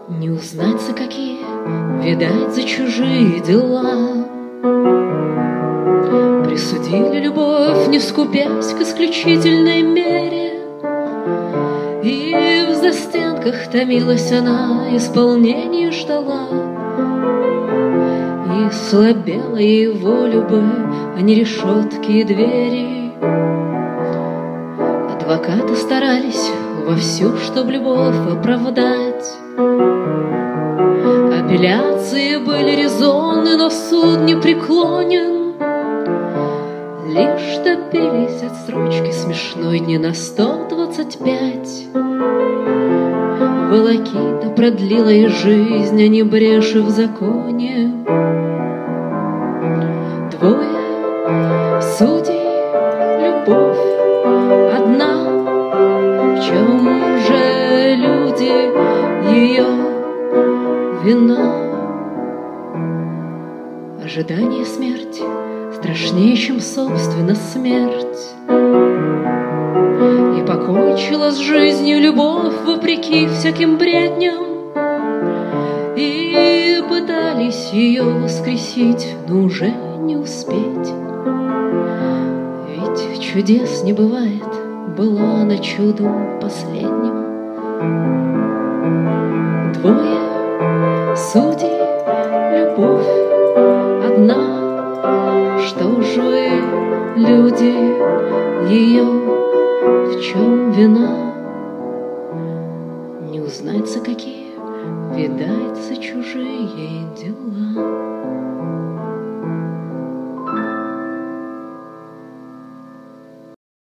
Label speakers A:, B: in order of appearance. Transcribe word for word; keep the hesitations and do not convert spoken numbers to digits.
A: Не узнать за какие, видать, за чужие дела. Присудили любовь, не скупясь к исключительной мере, и в застенках томилась она, исполнение ждала. И слабела ей волю бы, а не решетки и двери. Адвокаты старались вовсю, чтоб любовь оправдать. Апелляции были резонны, но суд не преклонен. Лишь топились отсрочки смешной дни на сто двадцать пять. Волокита продлила ей жизнь, а не бреши в законе. Двое судей, любовь одна. В чем же, люди, ее вина? Ожидание смерти страшнее, чем, собственно, смерть. И покончила с жизнью любовь вопреки всяким бредням. И пытались ее воскресить, но уже не успеть. Ведь чудес не бывает, была она чудом последним. Двое судей, любовь одна. Что ж вы, люди, ее в чем вина? Не узнать за какие, видать, за чужие дела.